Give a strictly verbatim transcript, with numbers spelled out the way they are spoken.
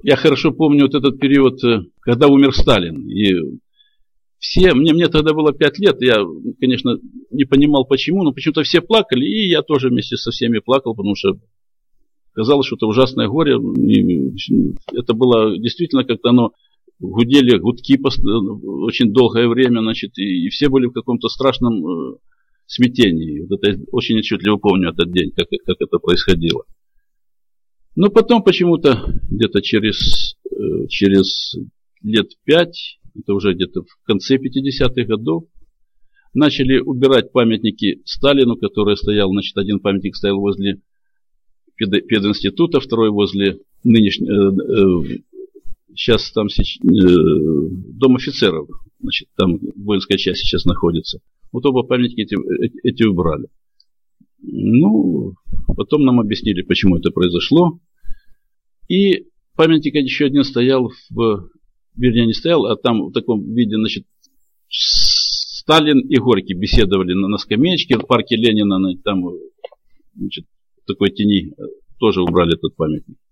я хорошо помню вот этот период, когда умер Сталин. И все, мне, мне тогда было пять лет, я, конечно, не понимал почему, но почему-то все плакали, и я тоже вместе со всеми плакал, потому что казалось, что это ужасное горе. И это было действительно как-то оно гудели гудки очень долгое время, значит, и, и все были в каком-то страшном смятении. Вот это очень отчетливо помню этот день, как, как это происходило. Но потом почему-то где-то через, через лет пять, это уже где-то в конце пятидесятых годов, начали убирать памятники Сталину, который стоял, значит, один памятник стоял возле пединститута, второй возле нынешнего, э, э, сейчас там э, дом офицеров, значит, там воинская часть сейчас находится. Вот оба памятники эти, эти убрали. Ну, потом нам объяснили, почему это произошло. И памятник еще один стоял, в, вернее, не стоял, а там в таком виде, значит, Сталин и Горький беседовали на, на скамеечке в парке Ленина, там, значит, в такой тени тоже убрали этот памятник.